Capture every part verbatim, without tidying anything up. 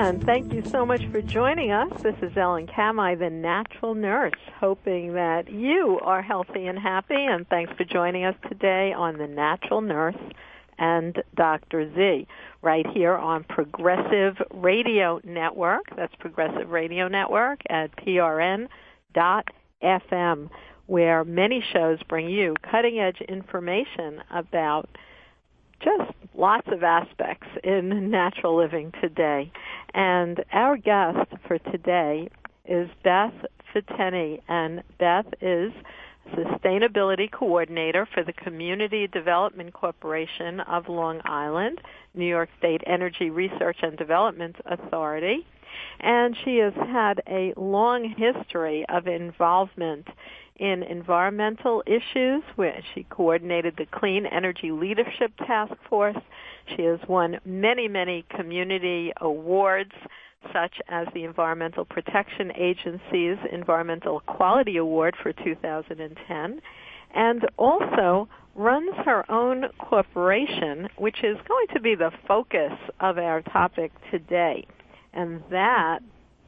And thank you so much for joining us. This is Ellen Kamai, the Natural Nurse, hoping that you are healthy and happy. And thanks for joining us today on The Natural Nurse and Doctor Z, right here on Progressive Radio Network. That's Progressive Radio Network at P R N dot F M, where many shows bring you cutting-edge information about just lots of aspects in natural living today. And our guest for today is Beth Fateni, and Beth is Sustainability Coordinator for the Community Development Corporation of Long Island, New York State Energy Research and Development Authority. And she has had a long history of involvement in environmental issues, where she coordinated the Clean Energy Leadership Task Force. She has won many, many community awards, such as the Environmental Protection Agency's Environmental Quality Award for two thousand ten, and also runs her own corporation, which is going to be the focus of our topic today. And that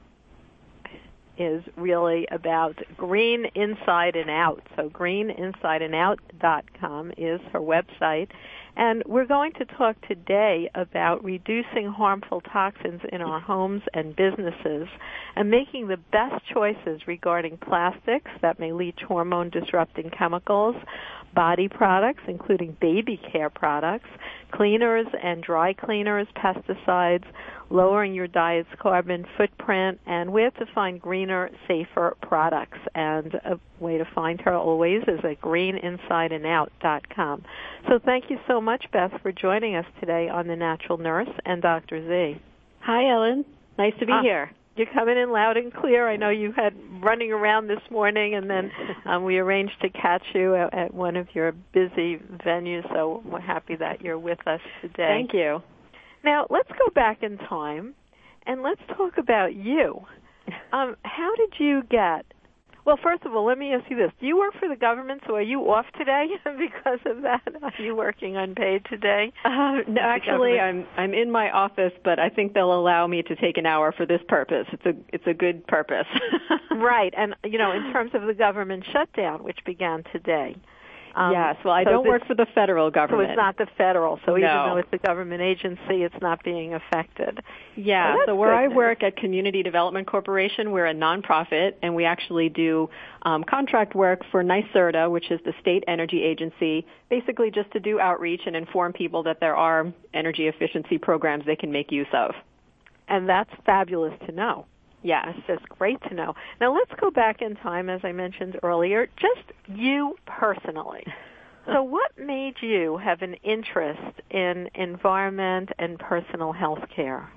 is really about Green Inside and Out. So green inside and out dot com is her website. And we're going to talk today about reducing harmful toxins in our homes and businesses and making the best choices regarding plastics that may leach hormone-disrupting chemicals, body products, including baby care products, cleaners and dry cleaners, pesticides, lowering your diet's carbon footprint, and where to find greener, safer products. And a way to find her always is at green inside and out dot com. So thank you so much, Beth, for joining us today on The Natural Nurse and Doctor Z. Hi, Ellen. Nice to be uh, here. You're coming in loud and clear. I know you had running around this morning, and then um, we arranged to catch you at, at one of your busy venues, so we're happy that you're with us today. Thank you. Now, let's go back in time, and let's talk about you. Um, how did you get, well, first of all, let me ask you this. Do you work for the government, so are you off today because of that? Are you working unpaid today? Uh, no, actually, I'm I'm in my office, but I think they'll allow me to take an hour for this purpose. It's a it's a good purpose. Right, and, you know, in terms of the government shutdown, which began today. Um, yes, well, I so don't this, work for the federal government. So it's not the federal, so no. even though it's a government agency, it's not being affected. Yeah, well, so where I news. work at Community Development Corporation, we're a nonprofit, and we actually do um, contract work for NYSERDA, which is the state energy agency, basically just to do outreach and inform people that there are energy efficiency programs they can make use of. And that's fabulous to know. Yes. It's just great to know. Now let's go back in time, as I mentioned earlier, just you personally. So what made you have an interest in environment and personal health care?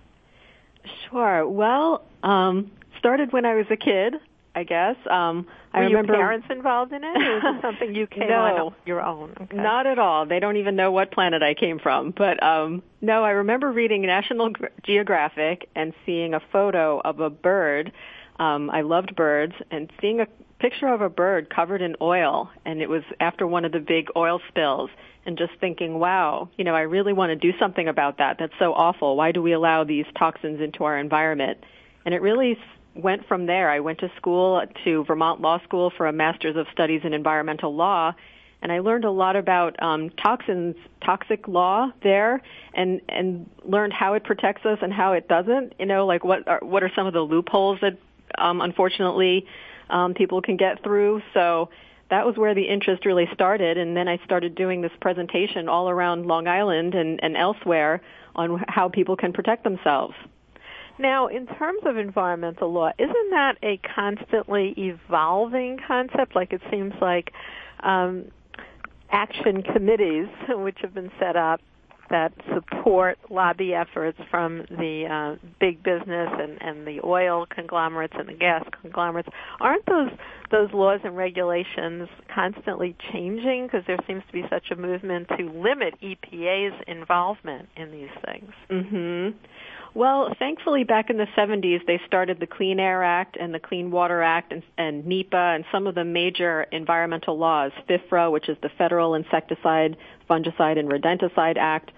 Sure. Well, um, started when I was a kid, I guess. Um, Were I remember your parents involved in it, or was it something you came no, on your own? Okay. Not at all. They don't even know what planet I came from. But um, no, I remember reading National Geographic and seeing a photo of a bird. Um, I loved birds, and seeing a picture of a bird covered in oil, and it was after one of the big oil spills, and just thinking, wow, you know, I really want to do something about that. That's so awful. Why do we allow these toxins into our environment? And it really went from there. I went to school, to Vermont Law School for a Master's of Studies in Environmental Law, and I learned a lot about um, toxins, toxic law there, and and learned how it protects us and how it doesn't. You know, like what are, what are some of the loopholes that, um, unfortunately, um, people can get through. So that was where the interest really started, and then I started doing this presentation all around Long Island and, and elsewhere on how people can protect themselves. Now, in terms of environmental law, isn't that a constantly evolving concept? Like it seems like um, action committees, which have been set up, that support lobby efforts from the uh, big business and, and the oil conglomerates and the gas conglomerates, aren't those those laws and regulations constantly changing? Because there seems to be such a movement to limit E P A's involvement in these things. Mm-hmm. Well, thankfully, back in the seventies, they started the Clean Air Act and the Clean Water Act and, and NEPA and some of the major environmental laws, FIFRA, which is the Federal Insecticide, Fungicide, and Rodenticide Act.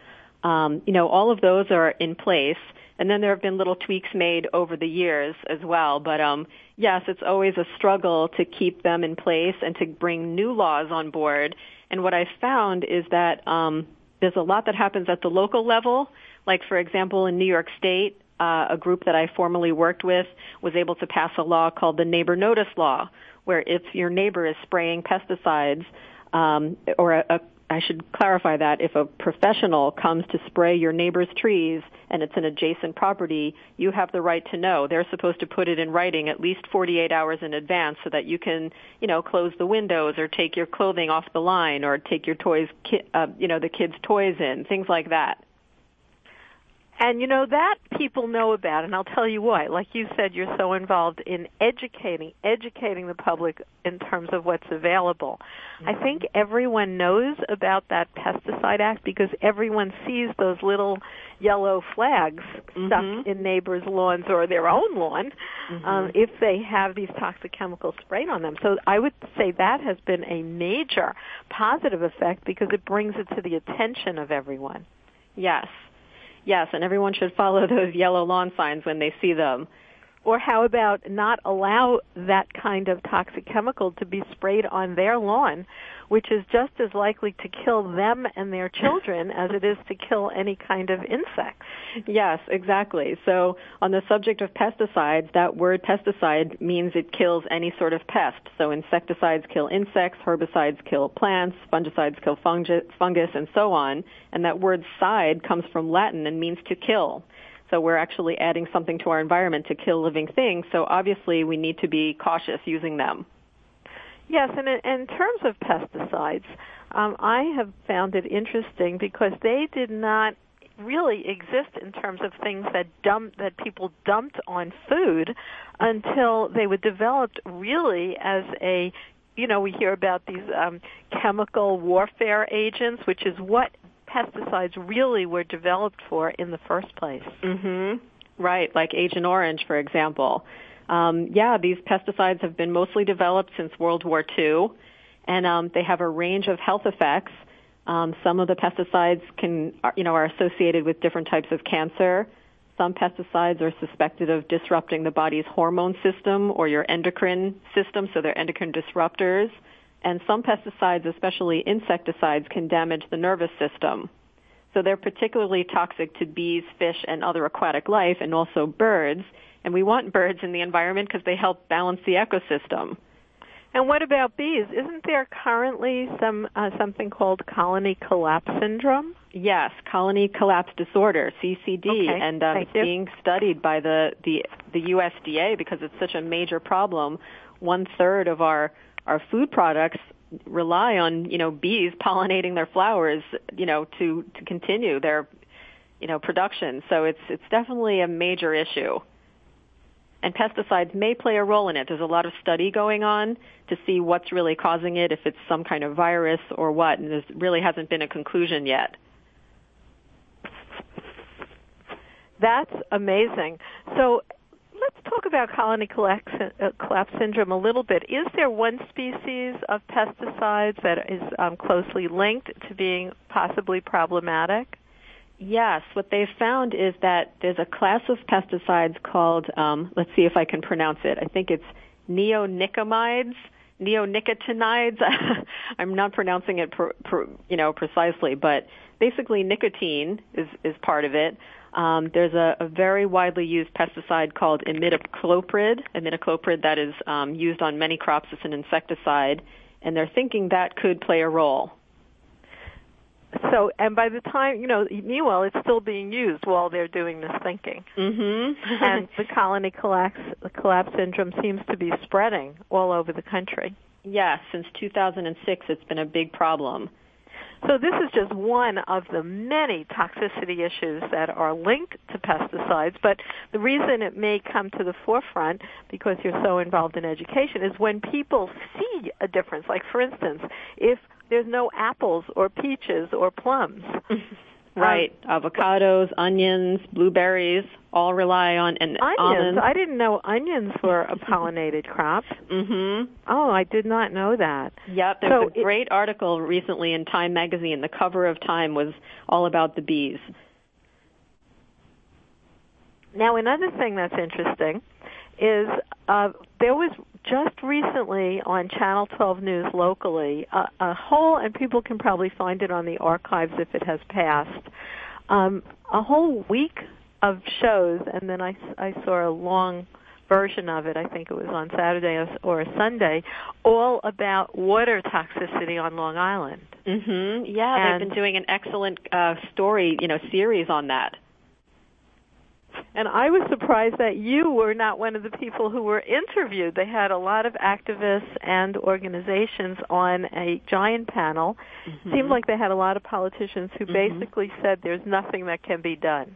Um, you know, all of those are in place. And then there have been little tweaks made over the years as well. But um, yes, it's always a struggle to keep them in place and to bring new laws on board. And what I found is that um, there's a lot that happens at the local level. Like, for example, in New York State, uh, a group that I formerly worked with was able to pass a law called the Neighbor Notice Law, where if your neighbor is spraying pesticides, um, or a, a I should clarify that if a professional comes to spray your neighbor's trees and it's an adjacent property, you have the right to know. They're supposed to put it in writing at least forty-eight hours in advance so that you can, you know, close the windows or take your clothing off the line or take your toys, ki- uh, you know, the kids' toys in, things like that. And, you know, that people know about, and I'll tell you why. Like you said, you're so involved in educating, educating the public in terms of what's available. Mm-hmm. I think everyone knows about that Pesticide Act because everyone sees those little yellow flags mm-hmm. stuck in neighbors' lawns or their own lawn mm-hmm. um, if they have these toxic chemicals sprayed on them. So I would say that has been a major positive effect because it brings it to the attention of everyone. Yes. Yes, and everyone should follow those yellow lawn signs when they see them. Or how about not allow that kind of toxic chemical to be sprayed on their lawn, which is just as likely to kill them and their children as it is to kill any kind of insect. Yes, exactly. So on the subject of pesticides, that word pesticide means it kills any sort of pest. So insecticides kill insects, herbicides kill plants, fungicides kill fungi- fungus, and so on. And that word side comes from Latin and means to kill. So we're actually adding something to our environment to kill living things. So obviously we need to be cautious using them. Yes, and in, in terms of pesticides, um, I have found it interesting because they did not really exist in terms of things that dump, that people dumped on food until they were developed really as a, you know, we hear about these um, chemical warfare agents, which is what pesticides really were developed for in the first place. Mm-hmm. Right, like Agent Orange, for example. Um, yeah, these pesticides have been mostly developed since World War Two, and um, they have a range of health effects. Um, some of the pesticides can, you know, are associated with different types of cancer. Some pesticides are suspected of disrupting the body's hormone system or your endocrine system, so they're endocrine disruptors. And some pesticides, especially insecticides, can damage the nervous system. So they're particularly toxic to bees, fish, and other aquatic life, and also birds. And we want birds in the environment because they help balance the ecosystem. And what about bees? Isn't there currently some uh, something called colony collapse syndrome? Yes, colony collapse disorder, C C D, okay. and um, it's you. being studied by the, the the U S D A because it's such a major problem. One third of our our food products rely on, you know, bees pollinating their flowers, you know, to, to continue their, you know, production. So it's it's definitely a major issue. And pesticides may play a role in it. There's a lot of study going on to see what's really causing it, if it's some kind of virus or what, and there really hasn't been a conclusion yet. That's amazing. So let's talk about colony collapse, uh, collapse syndrome a little bit. Is there one species of pesticides that is um, closely linked to being possibly problematic? Yes. What they've found is that there's a class of pesticides called, um, let's see if I can pronounce it. I think it's neonicotinoids, neonicotinoids. I'm not pronouncing it, per, per, you know, precisely, but basically nicotine is, is part of it. Um, there's a, a very widely used pesticide called imidacloprid, imidacloprid that is um, used on many crops as an insecticide, and they're thinking that could play a role. So, and by the time, you know, meanwhile, it's still being used while they're doing this thinking. Mm-hmm. And the colony collapse, collapse syndrome seems to be spreading all over the country. Yes, since two thousand six, it's been a big problem. So this is just one of the many toxicity issues that are linked to pesticides, but the reason it may come to the forefront, because you're so involved in education, is when people see a difference. Like, for instance, if there's no apples or peaches or plums, Right. Um, Avocados, onions, blueberries all rely on and onions. Almonds. I didn't know onions were a pollinated crop. Mm-hmm. Oh, I did not know that. Yep. There was so a great it, article recently in Time magazine. The cover of Time was all about the bees. Now, another thing that's interesting is uh, there was just recently on Channel twelve News locally a, a whole, and people can probably find it on the archives if it has passed, um, a whole week of shows, and then I, I saw a long version of it, I think it was on Saturday or, or Sunday, all about water toxicity on Long Island. Mm-hmm. Yeah, and they've been doing an excellent uh, story, you know, series on that. And I was surprised that you were not one of the people who were interviewed. They had a lot of activists and organizations on a giant panel. Mm-hmm. Seemed like they had a lot of politicians who mm-hmm. basically said there's nothing that can be done.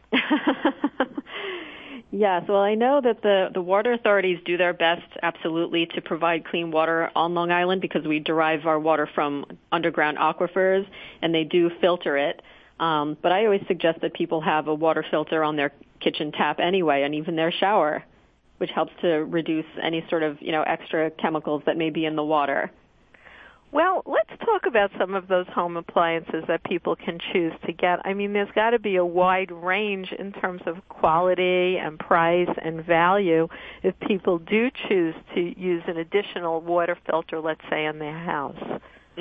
Yes, well, I know that the, the water authorities do their best, absolutely, to provide clean water on Long Island because we derive our water from underground aquifers, and they do filter it. Um, but I always suggest that people have a water filter on their kitchen tap anyway, and even their shower, which helps to reduce any sort of, you know, extra chemicals that may be in the water. Well, let's talk about some of those home appliances that people can choose to get. I mean, there's got to be a wide range in terms of quality and price and value if people do choose to use an additional water filter, let's say, in their house.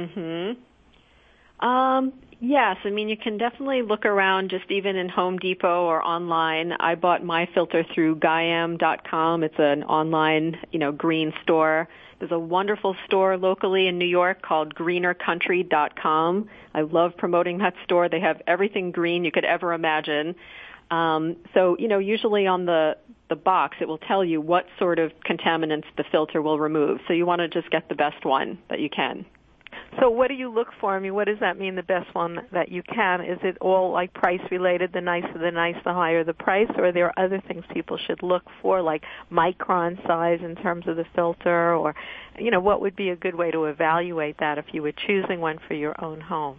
Mm-hmm. Um, yes, I mean, you can definitely look around just even in Home Depot or online. I bought my filter through Guyam dot com. It's an online, you know, green store. There's a wonderful store locally in New York called greener country dot com. I love promoting that store. They have everything green you could ever imagine. Um, so, you know, usually on the, the box, it will tell you what sort of contaminants the filter will remove. So you want to just get the best one that you can. So what do you look for? I mean, what does that mean, the best one that you can? Is it all like price related, the nicer the nice, the higher the price, or are there other things people should look for, like micron size in terms of the filter, or, you know, what would be a good way to evaluate that if you were choosing one for your own home?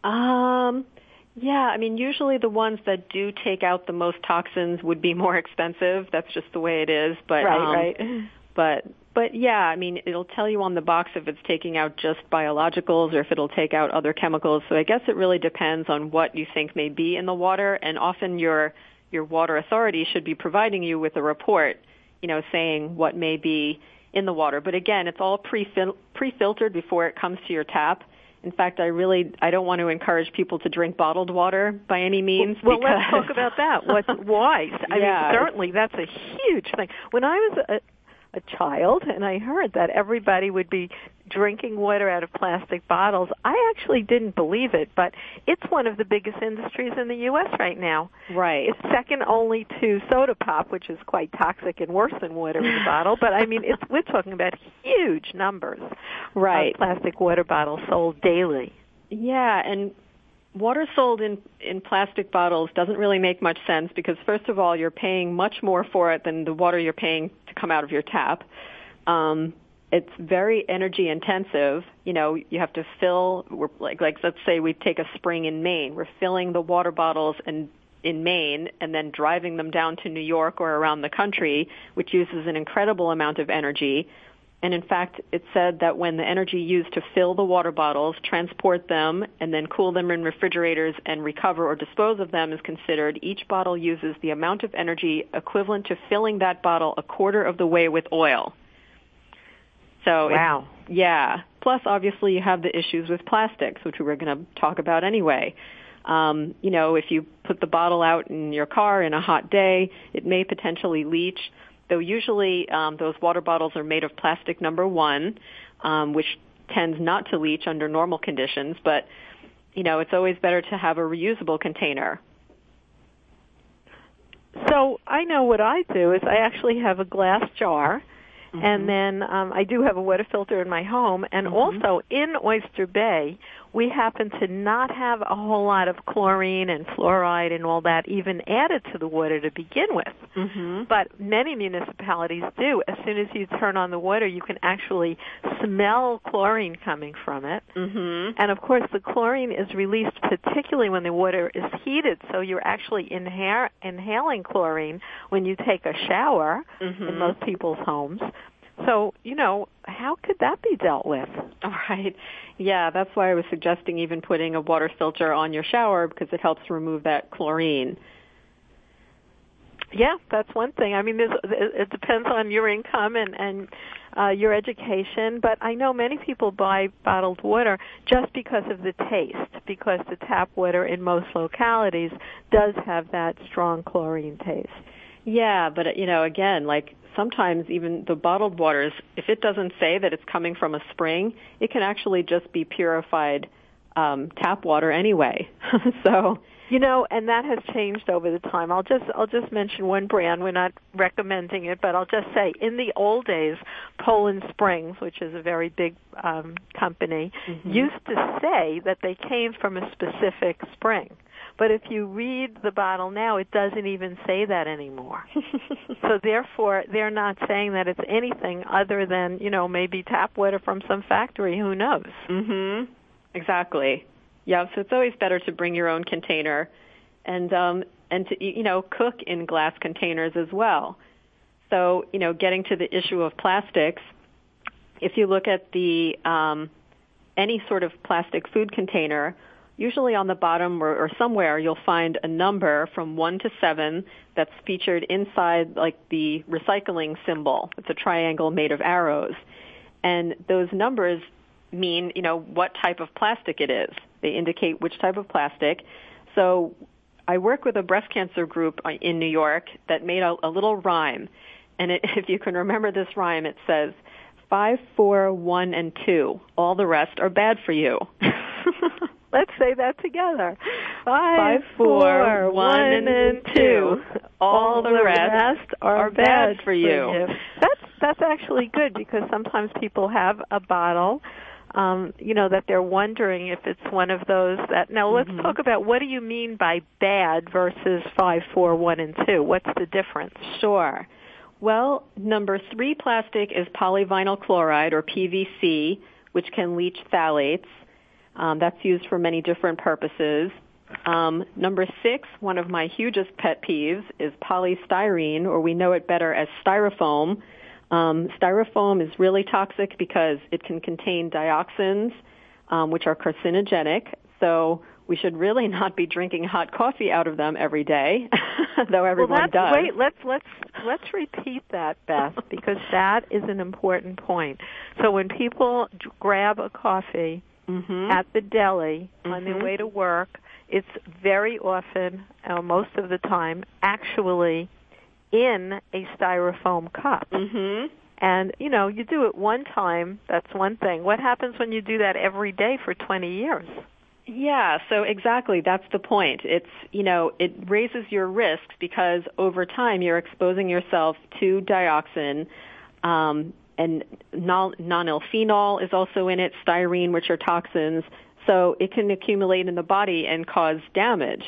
Um, yeah, I mean, usually the ones that do take out the most toxins would be more expensive. That's just the way it is. But, right, um, right. But But yeah, I mean, it'll tell you on the box if it's taking out just biologicals or if it'll take out other chemicals. So I guess it really depends on what you think may be in the water, and often your your water authority should be providing you with a report, you know, saying what may be in the water. But again, it's all pre-fil- pre-filtered before it comes to your tap. In fact, I really I don't want to encourage people to drink bottled water by any means. Well, because let's talk about that. What's why? I yeah. mean, certainly that's a huge thing. When I was a a child, and I heard that everybody would be drinking water out of plastic bottles. I actually didn't believe it, but it's one of the biggest industries in the U S right now. Right. It's second only to soda pop, which is quite toxic and worse than water in a bottle, but I mean, it's, we're talking about huge numbers right. of plastic water bottles sold daily. Yeah, and water sold in, in plastic bottles doesn't really make much sense because, first of all, you're paying much more for it than the water you're paying to come out of your tap. Um, it's very energy intensive. You know, you have to fill, we're like, like let's say we take a spring in Maine. We're filling the water bottles in, in Maine and then driving them down to New York or around the country, which uses an incredible amount of energy. And in fact, it said that when the energy used to fill the water bottles, transport them, and then cool them in refrigerators and recover or dispose of them is considered, each bottle uses the amount of energy equivalent to filling that bottle a quarter of the way with oil. So, wow. Yeah. Plus, obviously, you have the issues with plastics, which we were going to talk about anyway. Um, you know, if you put the bottle out in your car in a hot day, it may potentially leach. Though usually um, those water bottles are made of plastic number one, um, which tends not to leach under normal conditions. But, you know, it's always better to have a reusable container. So I know what I do is I actually have a glass jar, mm-hmm. and then um, I do have a water filter in my home. And mm-hmm. also in Oyster Bay, we happen to not have a whole lot of chlorine and fluoride and all that even added to the water to begin with. Mm-hmm. But many municipalities do. As soon as you turn on the water, you can actually smell chlorine coming from it. Mm-hmm. And, of course, the chlorine is released particularly when the water is heated, so you're actually inha- inhaling chlorine when you take a shower mm-hmm. in most people's homes. So, you know, how could that be dealt with? All right. Yeah, that's why I was suggesting even putting a water filter on your shower, because it helps remove that chlorine. Yeah, that's one thing. I mean, there's, it depends on your income and, and uh, your education, but I know many people buy bottled water just because of the taste, because the tap water in most localities does have that strong chlorine taste. Yeah, but, you know, again, like sometimes even the bottled waters, if it doesn't say that it's coming from a spring, it can actually just be purified um, tap water anyway. So, you know, and that has changed over the time. I'll just I'll just mention one brand. We're not recommending it, but I'll just say in the old days, Poland Springs, which is a very big um, company, mm-hmm. used to say that they came from a specific spring. But if you read the bottle now, it doesn't even say that anymore. So therefore, they're not saying that it's anything other than, you know, maybe tap water from some factory. Who knows? Mm-hmm. Exactly. Yeah, so it's always better to bring your own container and, um, and to, you know, cook in glass containers as well. So, you know, getting to the issue of plastics, if you look at the um, any sort of plastic food container, usually on the bottom or, or somewhere you'll find a number from one to seven that's featured inside like the recycling symbol. It's a triangle made of arrows. And those numbers mean, you know, what type of plastic it is. They indicate which type of plastic. So I work with a breast cancer group in New York that made a, a little rhyme. And it, if you can remember this rhyme, it says, five, four, one, and two. All the rest are bad for you. Let's say that together. Five, four, one, and two. All the rest are bad for you. That's that's actually good, because sometimes people have a bottle, um, you know, that they're wondering if it's one of those that. Now let's mm-hmm. talk about what do you mean by bad versus five, four, one, and two. What's the difference? Sure. Well, number three plastic is polyvinyl chloride, or P V C, which can leach phthalates. Um, that's used for many different purposes. Um, number six, one of my hugest pet peeves, is polystyrene, or we know it better as styrofoam. Um, styrofoam is really toxic because it can contain dioxins, um, which are carcinogenic. So we should really not be drinking hot coffee out of them every day, though everyone well, that's, does. Wait, let's let's let's repeat that, Beth, because that is an important point. So when people d- grab a coffee mm-hmm. at the deli mm-hmm. on their way to work, it's very often, uh, most of the time, actually in a styrofoam cup. Mm-hmm. And, you know, you do it one time, that's one thing. What happens when you do that every day for twenty years? Yeah, so exactly, that's the point. It's, you know, it raises your risks because over time you're exposing yourself to dioxin, um, and non- nonylphenol is also in it, styrene, which are toxins, so it can accumulate in the body and cause damage.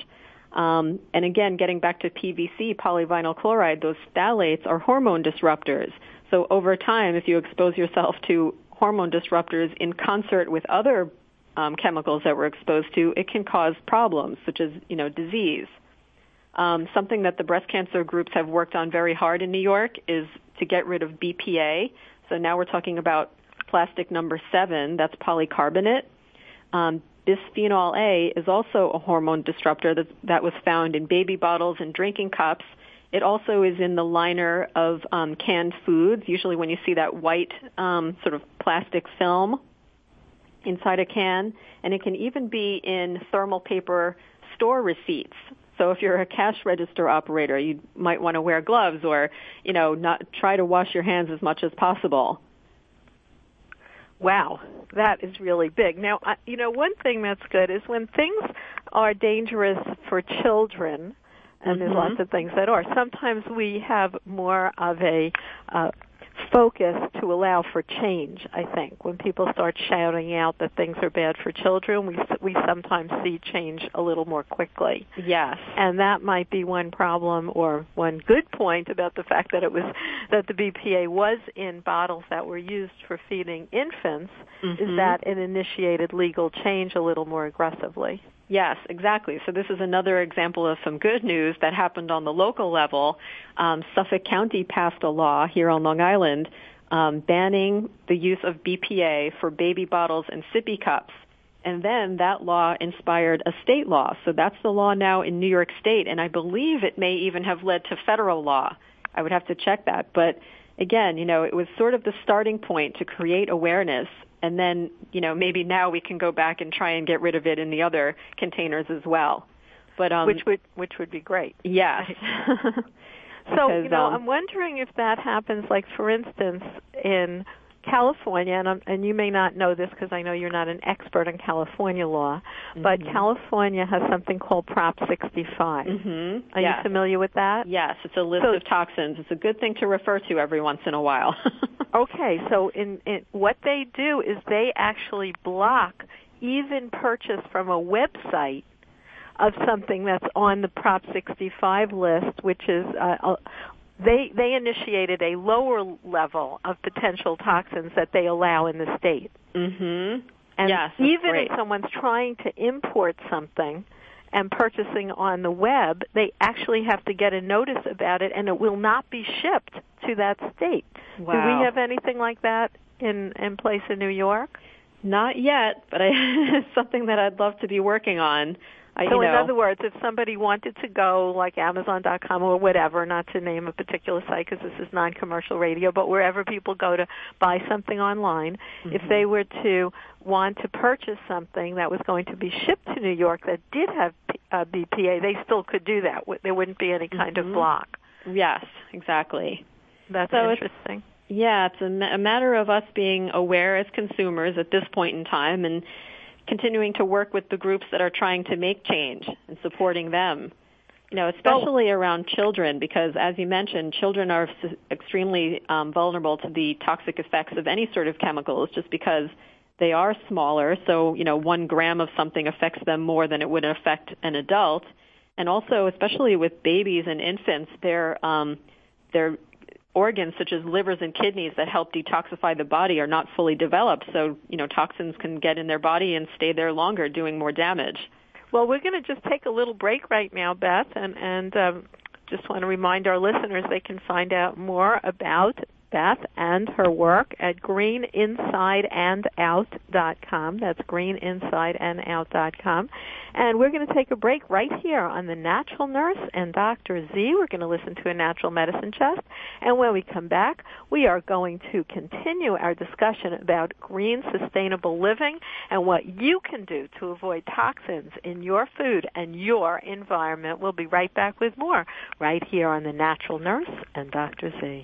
Um, and again, getting back to P V C, polyvinyl chloride, those phthalates are hormone disruptors. So over time, if you expose yourself to hormone disruptors in concert with other um, chemicals that we're exposed to, it can cause problems such as, you know, disease. Um, something that the breast cancer groups have worked on very hard in New York is to get rid of B P A. So now we're talking about plastic number seven, that's polycarbonate. Um, bisphenol A is also a hormone disruptor that, that was found in baby bottles and drinking cups. It also is in the liner of um, canned foods, usually when you see that white um, sort of plastic film inside a can. And it can even be in thermal paper store receipts. So if you're a cash register operator, you might want to wear gloves or, you know, not try to wash your hands as much as possible. Wow, that is really big. Now, you know, one thing that's good is when things are dangerous for children, and mm-hmm. there's lots of things that are, sometimes we have more of a uh, focus to allow for change, I think. When people start shouting out that things are bad for children, we we sometimes see change a little more quickly. Yes. And that might be one problem or one good point about the fact that it was that the B P A was in bottles that were used for feeding infants, mm-hmm. is that it initiated legal change a little more aggressively. Yes, exactly. So this is another example of some good news that happened on the local level. Um, Suffolk County passed a law here on Long Island um, banning the use of B P A for baby bottles and sippy cups. And then that law inspired a state law. So that's the law now in New York State, and I believe it may even have led to federal law. I would have to check that. But again, you know, it was sort of the starting point to create awareness. And then, you know, maybe now we can go back and try and get rid of it in the other containers as well. But um, which would which would be great. Yes. so because, you know, um, I'm wondering if that happens. Like for instance, in California, and, I'm, and you may not know this because I know you're not an expert in California law, mm-hmm. but California has something called Prop sixty-five. Mm-hmm. Are yes. you familiar with that? Yes, it's a list so, of toxins. It's a good thing to refer to every once in a while. Okay, so in, in what they do is they actually block even purchase from a website of something that's on the Prop sixty-five list, which is uh, they they initiated a lower level of potential toxins that they allow in the state. Mm-hmm. And yes, even great. if someone's trying to import something and purchasing on the web, they actually have to get a notice about it, and it will not be shipped to that state. Wow. Do we have anything like that in, in place in New York? Not yet, but I, it's something that I'd love to be working on. I, so you in know, other words, if somebody wanted to go like Amazon dot com or whatever, not to name a particular site because this is non-commercial radio, but wherever people go to buy something online, mm-hmm. if they were to want to purchase something that was going to be shipped to New York that did have uh, B P A, they still could do that. There wouldn't be any kind mm-hmm. of block. Yes, exactly. That's so interesting. It's, yeah, it's a, a matter of us being aware as consumers at this point in time and continuing to work with the groups that are trying to make change and supporting them. You know, especially oh. around children, because as you mentioned, children are extremely um, vulnerable to the toxic effects of any sort of chemicals just because they are smaller. So, you know, one gram of something affects them more than it would affect an adult. And also, especially with babies and infants, their um, their organs such as livers and kidneys that help detoxify the body are not fully developed. So, you know, toxins can get in their body and stay there longer, doing more damage. Well, we're going to just take a little break right now, Beth, and, and um, just want to remind our listeners they can find out more about Beth and her work at green inside and out dot com. That's green inside and out dot com. And we're going to take a break right here on The Natural Nurse and Doctor Z. We're going to listen to a natural medicine chest. And when we come back, we are going to continue our discussion about green sustainable living and what you can do to avoid toxins in your food and your environment. We'll be right back with more right here on The Natural Nurse and Doctor Z.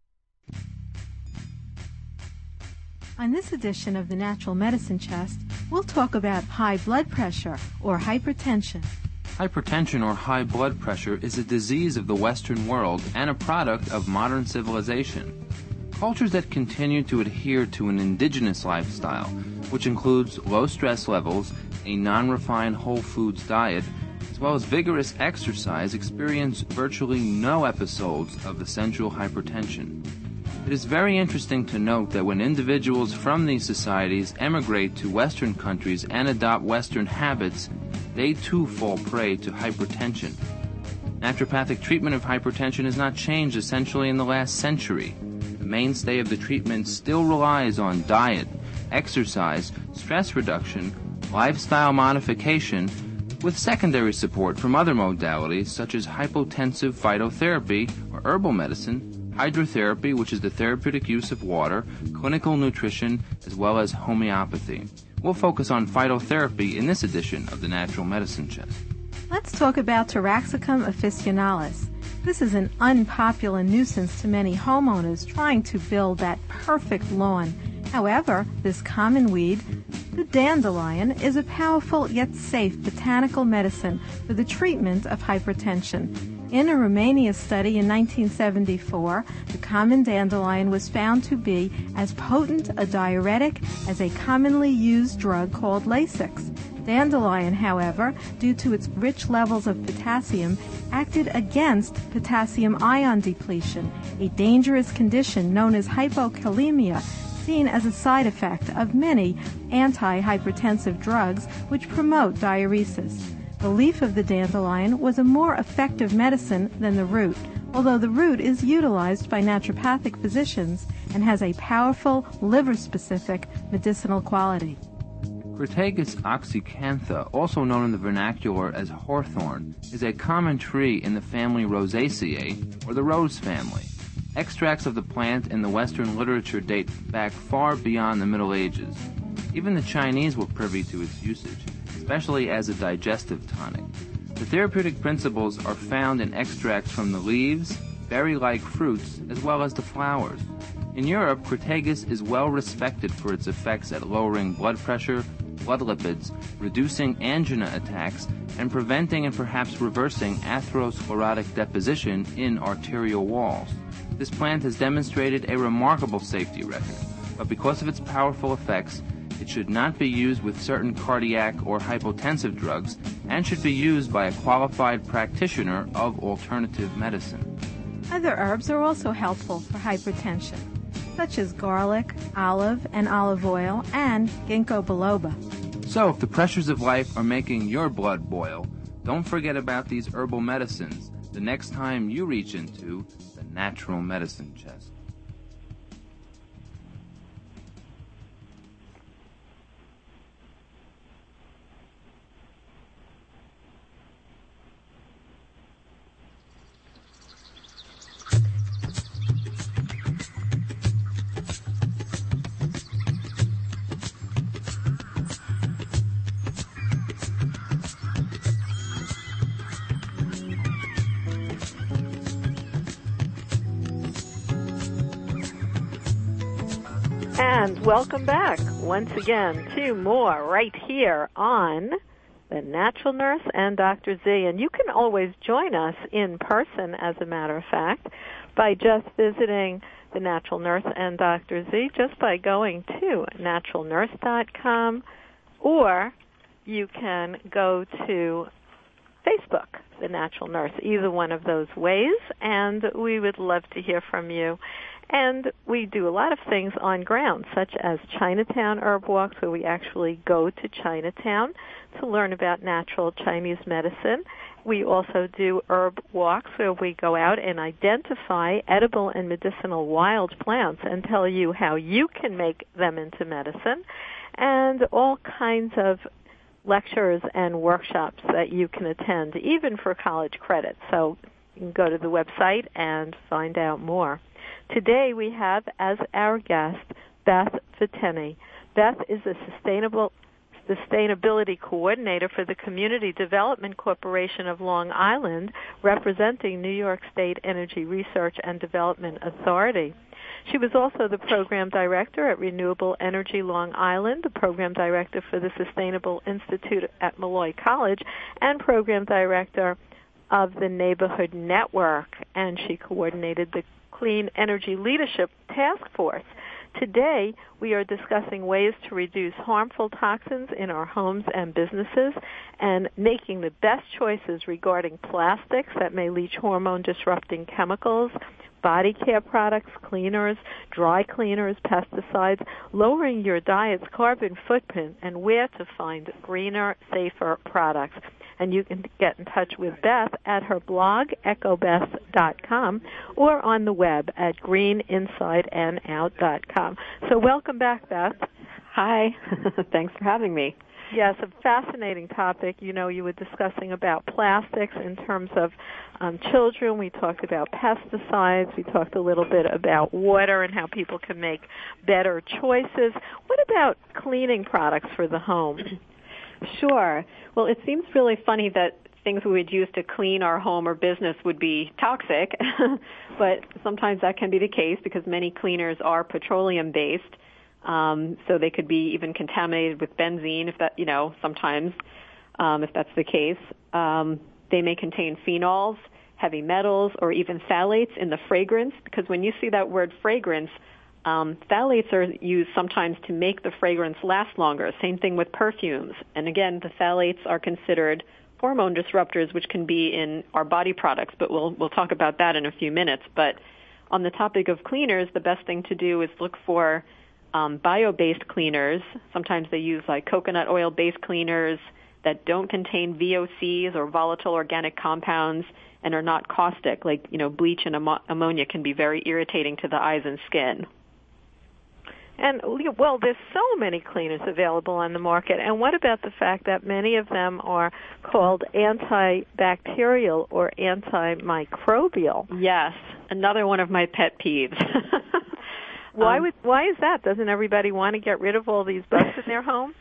On this edition of the Natural Medicine Chest, we'll talk about high blood pressure or hypertension. Hypertension or high blood pressure is a disease of the Western world and a product of modern civilization. Cultures that continue to adhere to an indigenous lifestyle, which includes low stress levels, a non-refined whole foods diet, as well as vigorous exercise, experience virtually no episodes of essential hypertension. It is very interesting to note that when individuals from these societies emigrate to Western countries and adopt Western habits, they too fall prey to hypertension. Naturopathic treatment of hypertension has not changed essentially in the last century. The mainstay of the treatment still relies on diet, exercise, stress reduction, lifestyle modification, with secondary support from other modalities such as hypotensive phytotherapy or herbal medicine, hydrotherapy, which is the therapeutic use of water, clinical nutrition, as well as homeopathy. We'll focus on phytotherapy in this edition of the Natural Medicine Chest. Let's talk about Taraxacum officinalis. This is an unpopular nuisance to many homeowners trying to build that perfect lawn. However, this common weed, the dandelion, is a powerful yet safe botanical medicine for the treatment of hypertension. In a Romania study in nineteen seventy-four, the common dandelion was found to be as potent a diuretic as a commonly used drug called Lasix. Dandelion, however, due to its rich levels of potassium, acted against potassium ion depletion, a dangerous condition known as hypokalemia, seen as a side effect of many antihypertensive drugs which promote diuresis. The leaf of the dandelion was a more effective medicine than the root, although the root is utilized by naturopathic physicians and has a powerful liver-specific medicinal quality. Crataegus oxycantha, also known in the vernacular as hawthorn, is a common tree in the family Rosaceae, or the rose family. Extracts of the plant in the Western literature date back far beyond the Middle Ages. Even the Chinese were privy to its usage, especially as a digestive tonic. The therapeutic principles are found in extracts from the leaves, berry-like fruits, as well as the flowers. In Europe, Crataegus is well respected for its effects at lowering blood pressure, blood lipids, reducing angina attacks, and preventing and perhaps reversing atherosclerotic deposition in arterial walls. This plant has demonstrated a remarkable safety record, but because of its powerful effects, it should not be used with certain cardiac or hypotensive drugs and should be used by a qualified practitioner of alternative medicine. Other herbs are also helpful for hypertension, such as garlic, olive and olive oil, and ginkgo biloba. So, if the pressures of life are making your blood boil, don't forget about these herbal medicines the next time you reach into the natural medicine chest. And welcome back once again to more right here on The Natural Nurse and Doctor Z. And you can always join us in person, as a matter of fact, by just visiting The Natural Nurse and Doctor Z, just by going to natural nurse dot com, or you can go to Facebook, The Natural Nurse, either one of those ways, and we would love to hear from you. And we do a lot of things on ground, such as Chinatown Herb Walks, where we actually go to Chinatown to learn about natural Chinese medicine. We also do herb walks where we go out and identify edible and medicinal wild plants and tell you how you can make them into medicine, and all kinds of lectures and workshops that you can attend, even for college credit. So you can go to the website and find out more. Today we have as our guest Beth Viteni. Beth is a sustainable sustainability coordinator for the Community Development Corporation of Long Island, representing New York State Energy Research and Development Authority. She was also the program director at Renewable Energy Long Island, the program director for the Sustainable Institute at Malloy College, and program director of the Neighborhood Network, and she coordinated the Clean Energy Leadership Task Force. Today, we are discussing ways to reduce harmful toxins in our homes and businesses and making the best choices regarding plastics that may leach hormone-disrupting chemicals, body care products, cleaners, dry cleaners, pesticides, lowering your diet's carbon footprint, and where to find greener, safer products. And you can get in touch with Beth at her blog, echo beth dot com, or on the web at green inside and out dot com. So welcome back, Beth. Hi. Thanks for having me. Yes, a fascinating topic. You know, you were discussing about plastics in terms of um, children. We talked about pesticides. We talked a little bit about water and how people can make better choices. What about cleaning products for the home? Sure. Well, it seems really funny that things we would use to clean our home or business would be toxic, but sometimes that can be the case because many cleaners are petroleum-based, um, so they could be even contaminated with benzene, if that, you know, sometimes, um, if that's the case. Um, they may contain phenols, heavy metals, or even phthalates in the fragrance, because when you see that word fragrance, um, phthalates are used sometimes to make the fragrance last longer. Same thing with perfumes. And again, the phthalates are considered hormone disruptors, which can be in our body products, but we'll we'll talk about that in a few minutes. But on the topic of cleaners, the best thing to do is look for um, bio-based cleaners. Sometimes they use like coconut oil-based cleaners that don't contain V O Cs or volatile organic compounds and are not caustic, like, you know, bleach and am- ammonia can be very irritating to the eyes and skin. And, well, there's so many cleaners available on the market. And what about the fact that many of them are called antibacterial or antimicrobial? Yes, another one of my pet peeves. Why um, would, why is that? Doesn't everybody want to get rid of all these bugs in their home?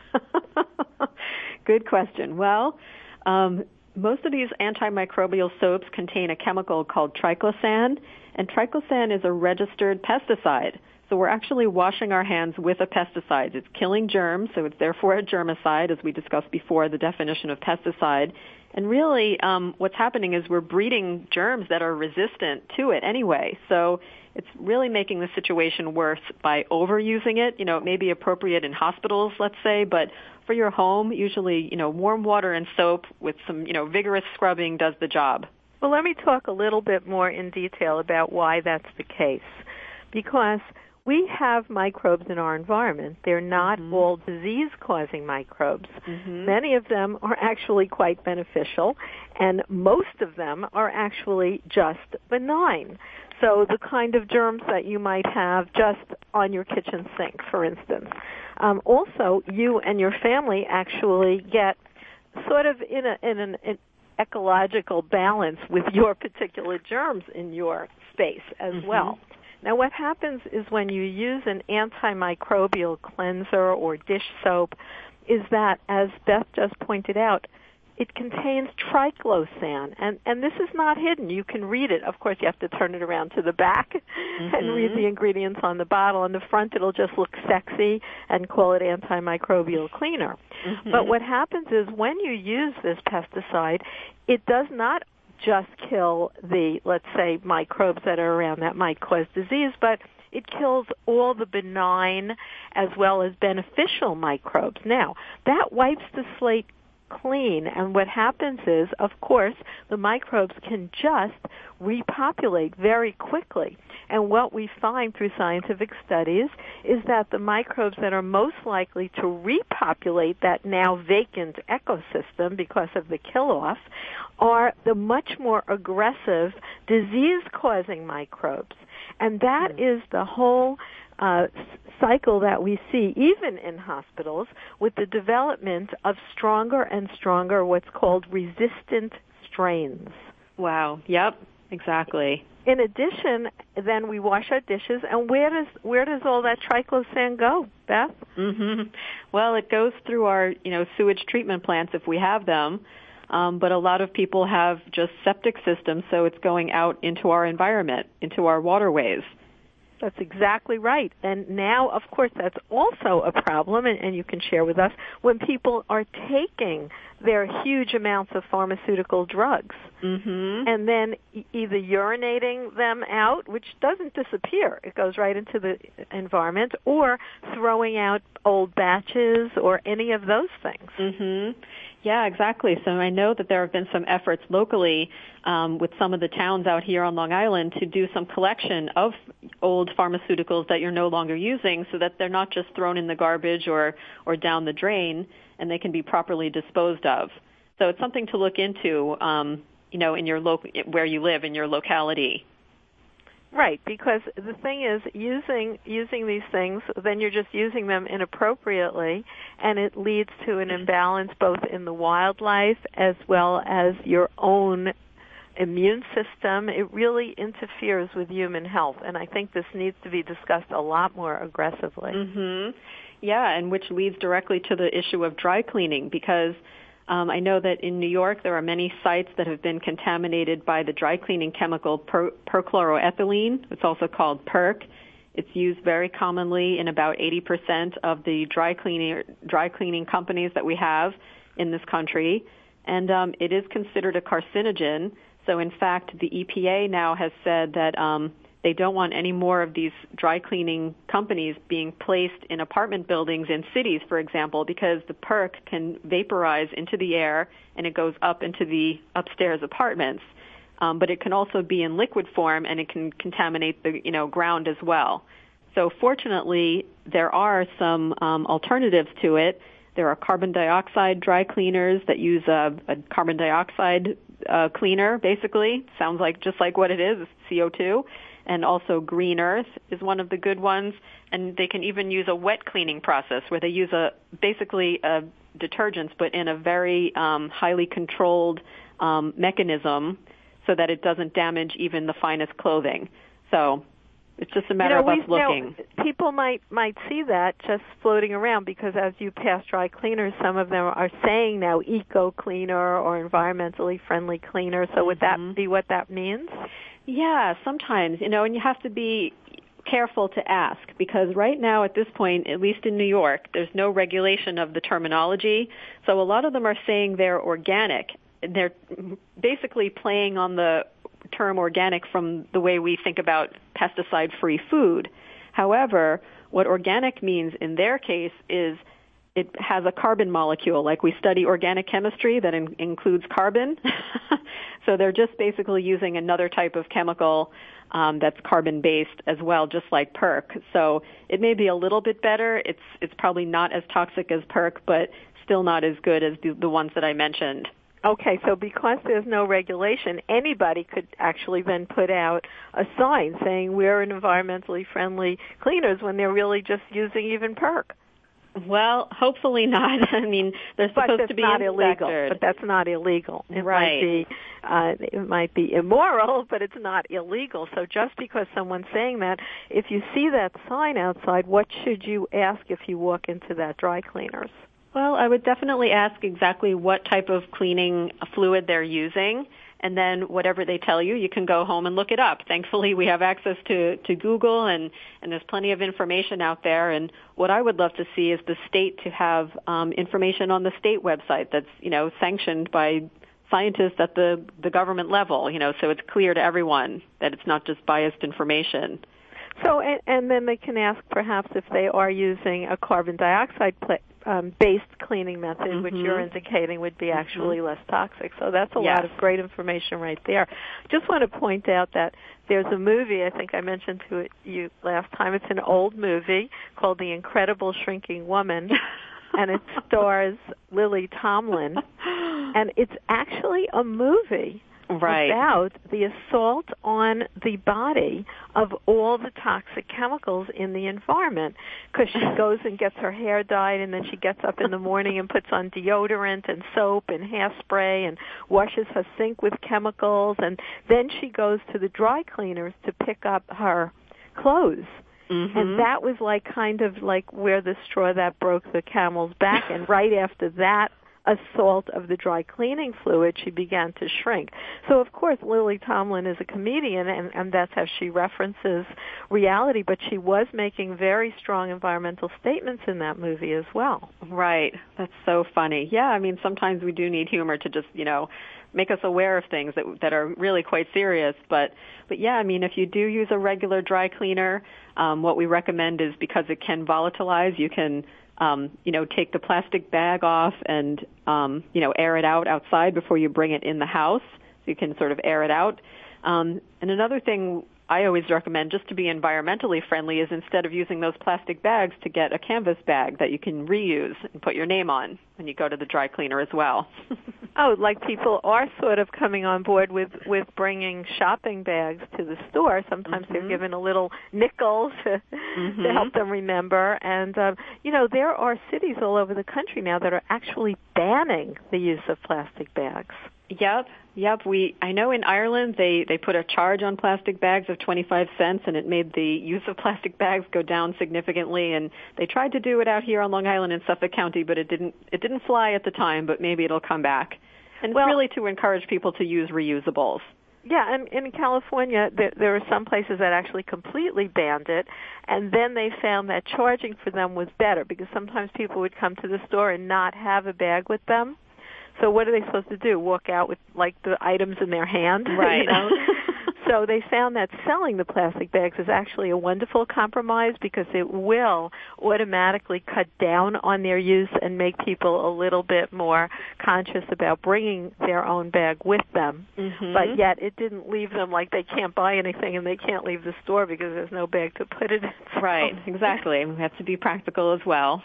Good question. Well, um, most of these antimicrobial soaps contain a chemical called triclosan, and triclosan is a registered pesticide. So we're actually washing our hands with a pesticide. It's killing germs, so it's therefore a germicide, as we discussed before, the definition of pesticide. And really, um, what's happening is we're breeding germs that are resistant to it anyway. So it's really making the situation worse by overusing it. You know, it may be appropriate in hospitals, let's say, but for your home, usually, you know, warm water and soap with some, you know, vigorous scrubbing does the job. Well, let me talk a little bit more in detail about why that's the case. Because we have microbes in our environment. They're not mm-hmm. all disease-causing microbes. Mm-hmm. Many of them are actually quite beneficial, and most of them are actually just benign. So the kind of germs that you might have just on your kitchen sink, for instance. Um, also, you and your family actually get sort of in, a, in an, an ecological balance with your particular germs in your space as mm-hmm. well. Now, what happens is when you use an antimicrobial cleanser or dish soap is that, as Beth just pointed out, it contains triclosan, and, and this is not hidden. You can read it. Of course, you have to turn it around to the back mm-hmm. and read the ingredients on the bottle. On the front, it'll just look sexy and call it antimicrobial cleaner. Mm-hmm. But what happens is when you use this pesticide, it does not just kill the, let's say, microbes that are around that might cause disease, but it kills all the benign as well as beneficial microbes. Now, that wipes the slate clean, and what happens is, of course, the microbes can just repopulate very quickly. And what we find through scientific studies is that the microbes that are most likely to repopulate that now vacant ecosystem because of the kill-off are the much more aggressive disease-causing microbes. And that mm. is the whole uh, cycle that we see even in hospitals with the development of stronger and stronger what's called resistant strains. Wow. Yep. Exactly. In addition, then we wash our dishes, and where does where does all that triclosan go, Beth? Mm-hmm. Well, it goes through our, you know, sewage treatment plants if we have them, um, but a lot of people have just septic systems, so it's going out into our environment, into our waterways. That's exactly right. And now, of course, that's also a problem, and, and you can share with us, when people are taking their huge amounts of pharmaceutical drugs mm-hmm. and then e- either urinating them out, which doesn't disappear, it goes right into the environment, or throwing out old batches or any of those things. Mm-hmm. Yeah, exactly. So I know that there have been some efforts locally um, with some of the towns out here on Long Island to do some collection of old pharmaceuticals that you're no longer using so that they're not just thrown in the garbage or, or down the drain, and they can be properly disposed of. So it's something to look into, um, you know, in your lo- where you live, in your locality. Right, because the thing is, using using these things, then you're just using them inappropriately, and it leads to an imbalance both in the wildlife as well as your own immune system. It really interferes with human health, and I think this needs to be discussed a lot more aggressively. Mm-hmm. Yeah, and which leads directly to the issue of dry cleaning, because Um, I know that in New York there are many sites that have been contaminated by the dry cleaning chemical per- perchloroethylene. It's also called PERC. It's used very commonly in about eighty percent of the dry cleaning dry cleaning companies that we have in this country, and um, it is considered a carcinogen. So in fact, the E P A now has said that um, they don't want any more of these dry cleaning companies being placed in apartment buildings in cities, for example, because the perc can vaporize into the air and it goes up into the upstairs apartments. Um, but it can also be in liquid form and it can contaminate the you know ground as well. So fortunately, there are some um, alternatives to it. There are carbon dioxide dry cleaners that use a, a carbon dioxide uh, cleaner, basically. Sounds like just like what it is, C O two. And also Green Earth is one of the good ones. And they can even use a wet cleaning process where they use a basically a detergents, but in a very um, highly controlled um, mechanism so that it doesn't damage even the finest clothing. So it's just a matter you know, of we, us looking. You know, people might might see that just floating around because as you pass dry cleaners, some of them are saying now eco cleaner or environmentally friendly cleaner. So would that Mm-hmm. be what that means? Yeah, sometimes, you know, and you have to be careful to ask because right now at this point, at least in New York, there's no regulation of the terminology. So a lot of them are saying they're organic. They're basically playing on the term organic from the way we think about pesticide-free food. However, what organic means in their case is it has a carbon molecule, like we study organic chemistry that in- includes carbon. So they're just basically using another type of chemical um, that's carbon-based as well, just like perc. So it may be a little bit better. It's it's probably not as toxic as perc, but still not as good as the, the ones that I mentioned. Okay, so because there's no regulation, anybody could actually then put out a sign saying we're an environmentally friendly cleaners when they're really just using even perc. Well, hopefully not. I mean, they're supposed but to be not inspected. illegal. But that's not illegal. It right. might be, uh, it might be immoral, but it's not illegal. So just because someone's saying that, if you see that sign outside, what should you ask if you walk into that dry cleaners? Well, I would definitely ask exactly what type of cleaning fluid they're using, and then whatever they tell you, you can go home and look it up. Thankfully, we have access to, to Google, and, and there's plenty of information out there. And what I would love to see is the state to have um, information on the state website that's, you know, sanctioned by scientists at the, the government level, you know, so it's clear to everyone that it's not just biased information. So, and, and then they can ask perhaps if they are using a carbon dioxide pl- um, based cleaning method, mm-hmm. which you're indicating would be actually mm-hmm. less toxic. So that's a yes. lot of great information right there. Just want to point out that there's a movie, I think I mentioned to you last time. It's an old movie called The Incredible Shrinking Woman, and it stars Lily Tomlin. And it's actually a movie right. about the assault on the body of all the toxic chemicals in the environment, because she goes and gets her hair dyed, and then she gets up in the morning and puts on deodorant and soap and hairspray and washes her sink with chemicals, and then she goes to the dry cleaners to pick up her clothes. Mm-hmm. And that was like kind of like where the straw that broke the camel's back, and right after that assault of the dry cleaning fluid, she began to shrink. So, of course, Lily Tomlin is a comedian, and, and that's how she references reality, but she was making very strong environmental statements in that movie as well. Right. That's so funny. Yeah, I mean, sometimes we do need humor to just, you know, make us aware of things that that are really quite serious. But, but yeah, I mean, if you do use a regular dry cleaner, um, what we recommend is, because it can volatilize, you can Um, you know, take the plastic bag off and, um, you know, air it out outside before you bring it in the house. So you can sort of air it out. Um, and another thing I always recommend, just to be environmentally friendly, is instead of using those plastic bags, to get a canvas bag that you can reuse and put your name on when you go to the dry cleaner as well. Oh, like people are sort of coming on board with, with bringing shopping bags to the store. Sometimes mm-hmm. they're given a little nickel to, mm-hmm. to help them remember. And, um, you know, there are cities all over the country now that are actually banning the use of plastic bags. Yep, yep. We I know in Ireland they, they put a charge on plastic bags of twenty-five cents, and it made the use of plastic bags go down significantly. And they tried to do it out here on Long Island in Suffolk County, but it didn't it didn't fly at the time. But maybe it'll come back. And well, really to encourage people to use reusables. Yeah, and in California, there, there are some places that actually completely banned it, and then they found that charging for them was better, because sometimes people would come to the store and not have a bag with them. So what are they supposed to do? Walk out with, like, the items in their hand? Right. You know? So they found that selling the plastic bags is actually a wonderful compromise because it will automatically cut down on their use and make people a little bit more conscious about bringing their own bag with them. Mm-hmm. But yet it didn't leave them like they can't buy anything and they can't leave the store because there's no bag to put it in. So. Right, exactly. We have to be practical as well.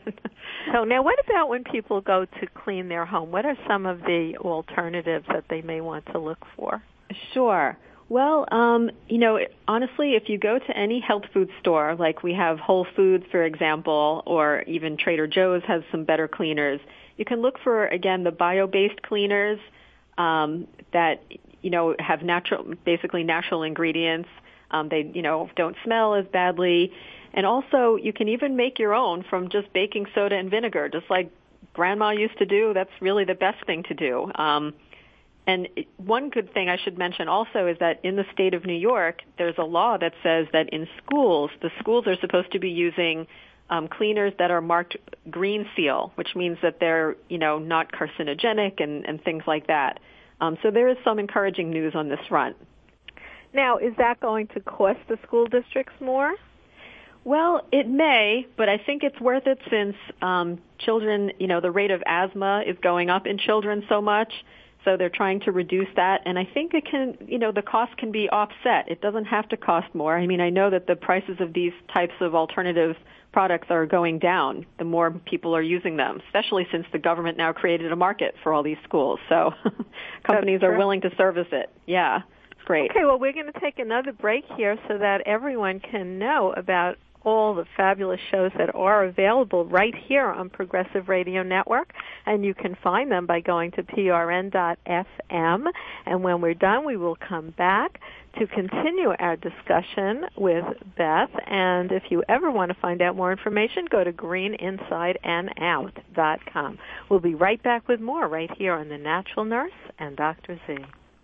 So now what about when people go to clean their home? What are some of the alternatives that they may want to look for? Sure. Well, um, you know, honestly, if you go to any health food store, like we have Whole Foods, for example, or even Trader Joe's has some better cleaners, you can look for, again, the bio-based cleaners um, that, you know, have natural, basically natural ingredients. Um, they, you know, don't smell as badly. And also, you can even make your own from just baking soda and vinegar, just like Grandma used to do. That's really the best thing to do. Um, And one good thing I should mention also is that in the state of New York, there's a law that says that in schools, the schools are supposed to be using um, cleaners that are marked green seal, which means that they're, you know, not carcinogenic and, and things like that. Um, so there is some encouraging news on this front. Now, is that going to cost the school districts more? Well, it may, but I think it's worth it since um, children, you know, the rate of asthma is going up in children so much. So they're trying to reduce that, and I think it can, you know, the cost can be offset. It doesn't have to cost more. I mean, I know that the prices of these types of alternative products are going down the more people are using them, especially since the government now created a market for all these schools. So companies are willing to service it. Yeah, it's great. Okay, well, we're going to take another break here so that everyone can know about all the fabulous shows that are available right here on Progressive Radio Network, and you can find them by going to P R N dot F M. And when we're done, we will come back to continue our discussion with Beth. And if you ever want to find out more information, go to green inside and out dot com. We'll be right back with more right here on The Natural Nurse and Doctor Z.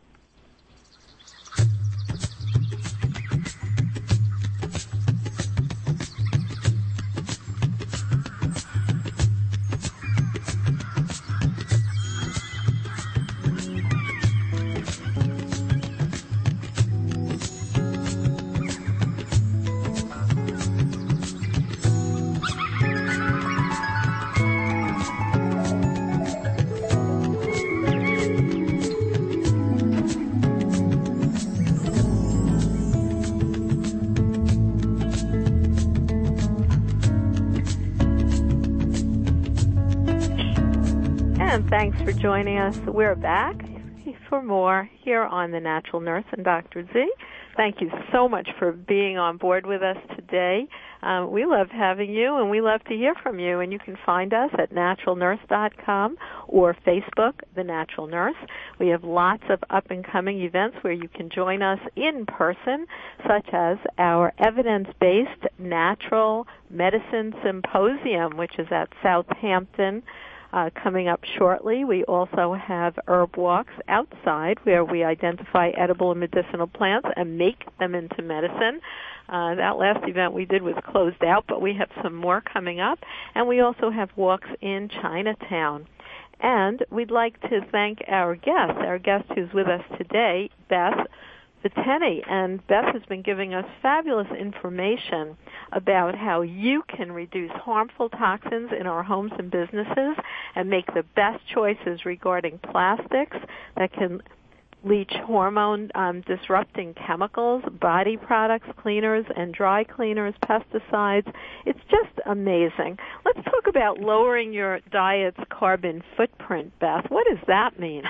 And thanks for joining us. We're back for more here on The Natural Nurse and Doctor Z. Thank you so much for being on board with us today. Um, we love having you, and we love to hear from you. And you can find us at natural nurse dot com or Facebook, The Natural Nurse. We have lots of up-and-coming events where you can join us in person, such as our evidence-based natural medicine symposium, which is at Southampton, Uh, coming up shortly. We also have herb walks outside where we identify edible and medicinal plants and make them into medicine. Uh, that last event we did was closed out, but we have some more coming up. And we also have walks in Chinatown. And we'd like to thank our guest, our guest who's with us today, Beth Viteni. And Beth has been giving us fabulous information about how you can reduce harmful toxins in our homes and businesses and make the best choices regarding plastics that can leach hormone um, disrupting chemicals, body products, cleaners and dry cleaners, pesticides. It's just amazing. Let's talk about lowering your diet's carbon footprint, Beth. What does that mean?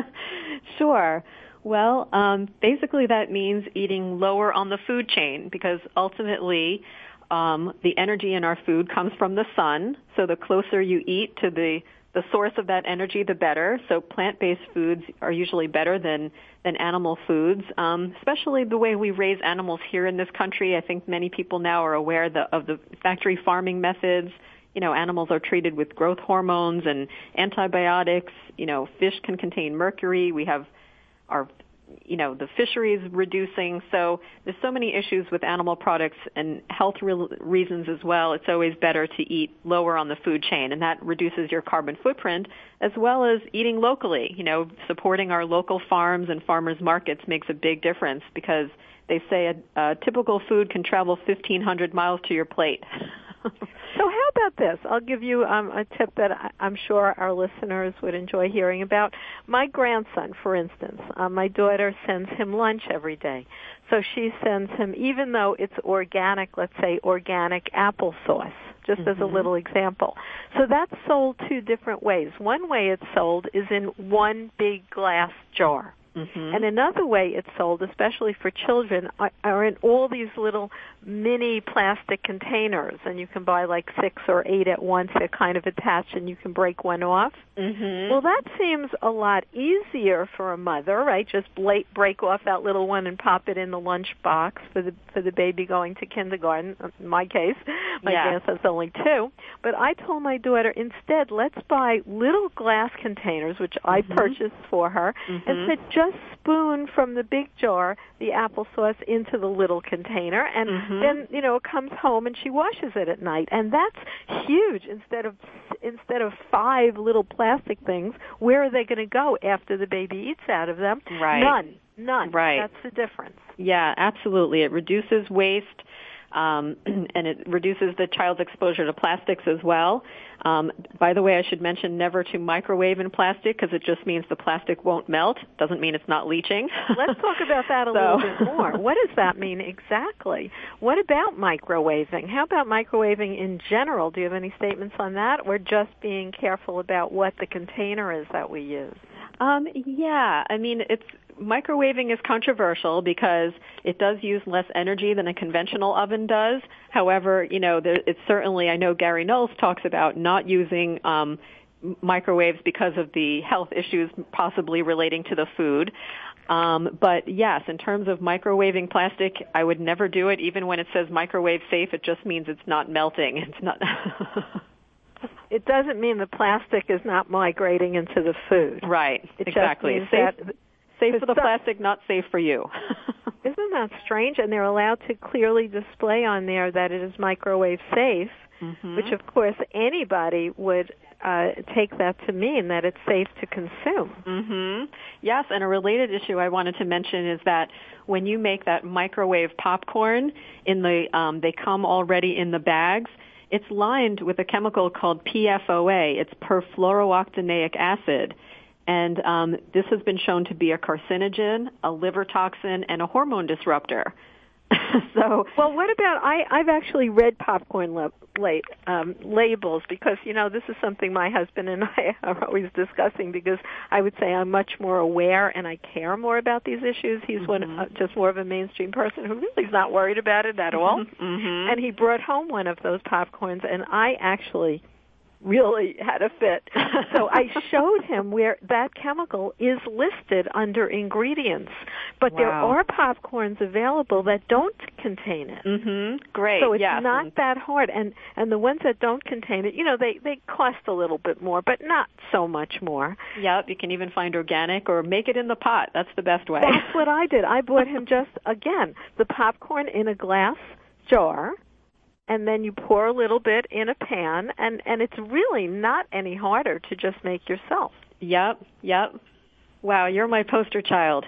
Sure. Well, um, basically that means eating lower on the food chain because ultimately um, the energy in our food comes from the sun. So the closer you eat to the, the source of that energy, the better. So plant-based foods are usually better than, than animal foods, um, especially the way we raise animals here in this country. I think many people now are aware the, of the factory farming methods. You know, animals are treated with growth hormones and antibiotics. You know, fish can contain mercury. We have our you know, the fisheries reducing. So there's so many issues with animal products and health re- reasons as well. It's always better to eat lower on the food chain, and that reduces your carbon footprint, as well as eating locally. You know, supporting our local farms and farmers markets makes a big difference, because they say a, a typical food can travel fifteen hundred miles to your plate. So how about this? I'll give you um, a tip that I, I'm sure our listeners would enjoy hearing about. My grandson, for instance, uh, my daughter sends him lunch every day. So she sends him, even though it's organic, let's say organic applesauce, just mm-hmm. as a little example. So that's sold two different ways. One way it's sold is in one big glass jar. Mm-hmm. And another way it's sold, especially for children, are, are in all these little mini plastic containers, and you can buy like six or eight at once. They're kind of attached, and you can break one off. Mm-hmm. Well, that seems a lot easier for a mother, right? Just break off that little one and pop it in the lunch box for the for the baby going to kindergarten. In my case, my yeah. grandson's only two. But I told my daughter, instead, let's buy little glass containers, which mm-hmm. I purchased for her, mm-hmm. and said, just spoon from the big jar the applesauce into the little container, and mm-hmm. then, you know, it comes home and she washes it at night. And that's huge. Instead of instead of five little plastic things, where are they going to go after the baby eats out of them? Right. None. None. Right. That's the difference. Yeah, absolutely. It reduces waste. Um, and it reduces the child's exposure to plastics as well. Um, by the way, I should mention never to microwave in plastic, because it just means the plastic won't melt. Doesn't mean it's not leaching. Let's talk about that a so. little bit more. What does that mean exactly? What about microwaving? How about microwaving in general? Do you have any statements on that, or just being careful about what the container is that we use? Um, yeah, I mean, it's microwaving is controversial because it does use less energy than a conventional oven does. However, you know, there, it's certainly, I know Gary Knowles talks about not using um, microwaves because of the health issues possibly relating to the food. Um, but yes, in terms of microwaving plastic, I would never do it. Even when it says microwave safe, it just means it's not melting. It's not. It doesn't mean the plastic is not migrating into the food. Right, it exactly. Just safe, that safe for the plastic, not safe for you. Isn't that strange? And they're allowed to clearly display on there that it is microwave safe, mm-hmm. which of course anybody would uh, take that to mean that it's safe to consume. Mm-hmm. Yes, and a related issue I wanted to mention is that when you make that microwave popcorn, in the um, they come already in the bags. It's lined with a chemical called P F O A. It's perfluorooctanoic acid. And um, this has been shown to be a carcinogen, a liver toxin, and a hormone disruptor. So, well, what about, I, I've actually read popcorn la- la- um, labels, because, you know, this is something my husband and I are always discussing, because I would say I'm much more aware and I care more about these issues. He's mm-hmm. one uh, just more of a mainstream person who really is not worried about it at all. Mm-hmm. And he brought home one of those popcorns, and I actually really had a fit. So I showed him where that chemical is listed under ingredients. But wow. there are popcorns available that don't contain it. Mm-hmm. Great. So it's yes. not that hard. And and the ones that don't contain it, you know, they, they cost a little bit more, but not so much more. Yep. You can even find organic or make it in the pot. That's the best way. That's what I did. I bought him just, again, the popcorn in a glass jar, and then you pour a little bit in a pan, and, and it's really not any harder to just make yourself. Yep, yep. Wow, you're my poster child.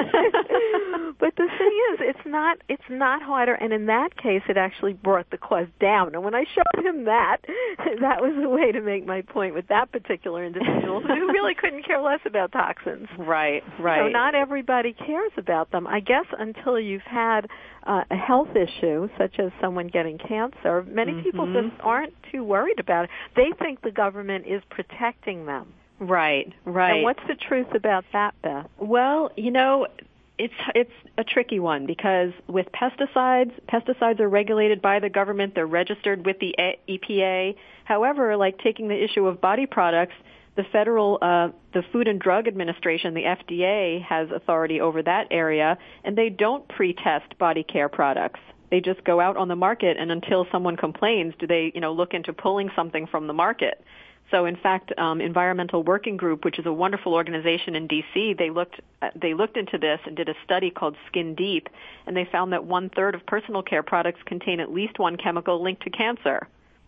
But the thing is, it's not it's not harder, and in that case, it actually brought the cost down. And when I showed him that, that was the way to make my point with that particular individual who really couldn't care less about toxins. Right, right. So not everybody cares about them. I guess until you've had uh, a health issue, such as someone getting cancer, many mm-hmm. people just aren't too worried about it. They think the government is protecting them. Right, right. And what's the truth about that, Beth? Well, you know, it's it's a tricky one, because with pesticides, pesticides are regulated by the government. They're registered with the E P A. However, like taking the issue of body products, the federal, uh, the Food and Drug Administration, the F D A, has authority over that area, and they don't pre-test body care products. They just go out on the market, and until someone complains, do they, you know, look into pulling something from the market. So, in fact, um, Environmental Working Group, which is a wonderful organization in D C, they looked uh, they looked into this and did a study called Skin Deep, and they found that one third of personal care products contain at least one chemical linked to cancer.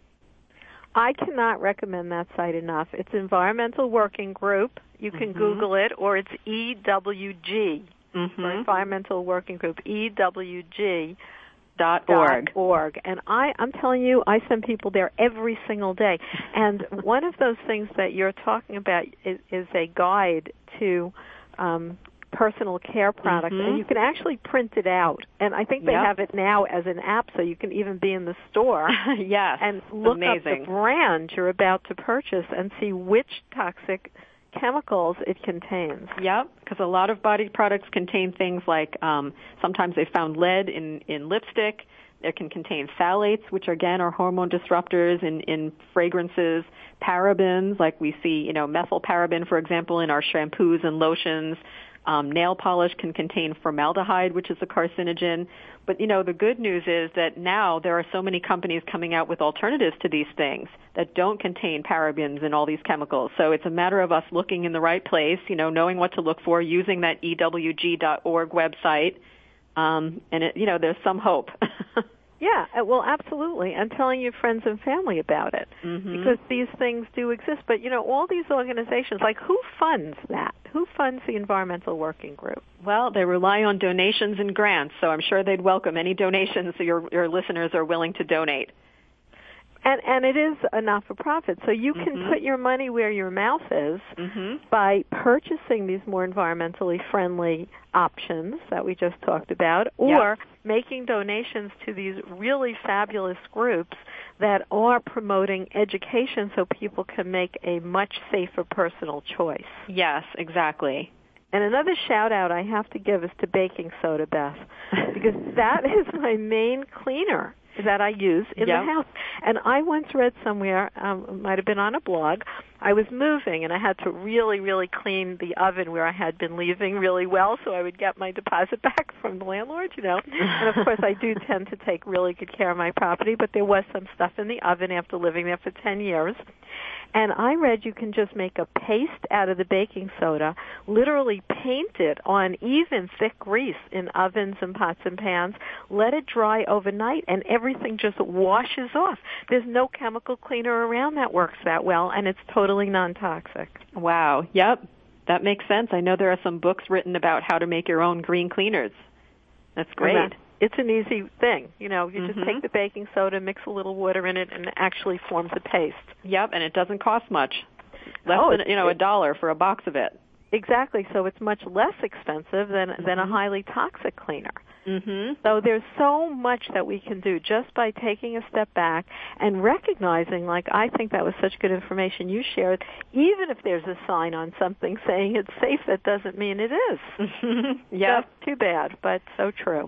I cannot recommend that site enough. It's Environmental Working Group. You can mm-hmm. Google it, or it's E W G, mm-hmm. for Environmental Working Group, E W G. Dot org. org. And I, I'm telling you, I send people there every single day. And one of those things that you're talking about is, is a guide to um, personal care products, mm-hmm. and you can actually print it out. And I think they yep. have it now as an app, so you can even be in the store yes, and look amazing. up the brand you're about to purchase and see which toxic chemicals it contains. Yep, because a lot of body products contain things like um, sometimes they found lead in, in lipstick. It can contain phthalates, which again are hormone disruptors in, in fragrances. Parabens, like we see, you know, methylparaben, for example, in our shampoos and lotions. Um, nail polish can contain formaldehyde, which is a carcinogen. But, you know, the good news is that now there are so many companies coming out with alternatives to these things that don't contain parabens and all these chemicals. So it's a matter of us looking in the right place, you know, knowing what to look for, using that E W G dot org website. Um, and, it, you know, there's some hope. Yeah, well, absolutely, and telling your friends and family about it, mm-hmm. because these things do exist. But, you know, all these organizations, like who funds that? Who funds the Environmental Working Group? Well, they rely on donations and grants, so I'm sure they'd welcome any donations so your, your listeners are willing to donate. And and it is a not-for-profit, so you can mm-hmm. put your money where your mouth is mm-hmm. by purchasing these more environmentally friendly options that we just talked about, or yep. making donations to these really fabulous groups that are promoting education so people can make a much safer personal choice. Yes, exactly. And another shout-out I have to give is to baking soda, Beth, because that is my main cleaner that I use in yep. the house. And I once read somewhere, um, it might have been on a blog, I was moving and I had to really, really clean the oven where I had been leaving really well so I would get my deposit back from the landlord, you know. And of course I do tend to take really good care of my property, but there was some stuff in the oven after living there for ten years. And I read you can just make a paste out of the baking soda, literally paint it on even thick grease in ovens and pots and pans, let it dry overnight, and everything just washes off. There's no chemical cleaner around that works that well, and it's totally non-toxic. Wow. Yep. That makes sense. I know there are some books written about how to make your own green cleaners. That's great. That, it's an easy thing. You know, you mm-hmm. just take the baking soda, mix a little water in it, and it actually forms a paste. Yep, and it doesn't cost much. Less oh, than, you know, a dollar for a box of it. Exactly. So it's much less expensive than mm-hmm. than a highly toxic cleaner. Mm-hmm. So there's so much that we can do just by taking a step back and recognizing, like I think that was such good information you shared, even if there's a sign on something saying it's safe, that doesn't mean it is. Yep. That's too bad, but so true.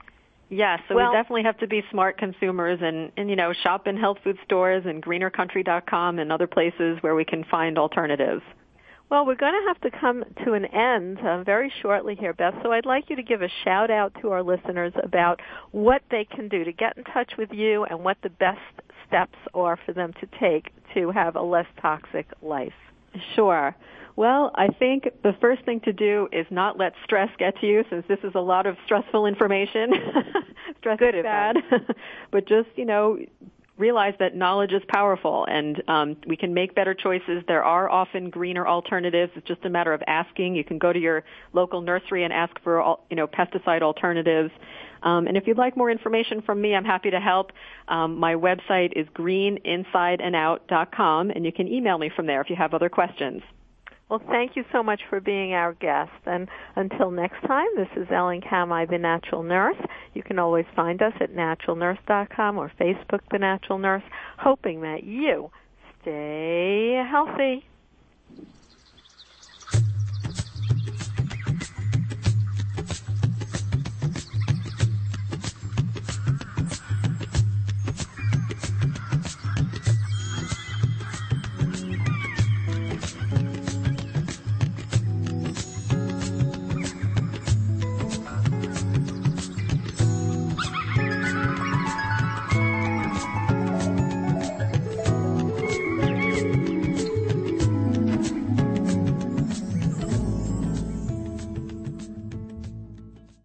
Yes, so well, we definitely have to be smart consumers and, and, you know, shop in health food stores and greener country dot com and other places where we can find alternatives. Well, we're going to have to come to an end uh, very shortly here, Beth, so I'd like you to give a shout-out to our listeners about what they can do to get in touch with you and what the best steps are for them to take to have a less toxic life. Sure. Well, I think the first thing to do is not let stress get to you, since this is a lot of stressful information. Stress Good is bad. But just, you know, realize that knowledge is powerful, and um, we can make better choices. There are often greener alternatives. It's just a matter of asking. You can go to your local nursery and ask for, you know, pesticide alternatives. Um, and if you'd like more information from me, I'm happy to help. Um, my website is green inside and out dot com, and you can email me from there if you have other questions. Well, thank you so much for being our guest. And until next time, this is Ellen Kamhi, The Natural Nurse. You can always find us at natural nurse dot com or Facebook, The Natural Nurse, hoping that you stay healthy.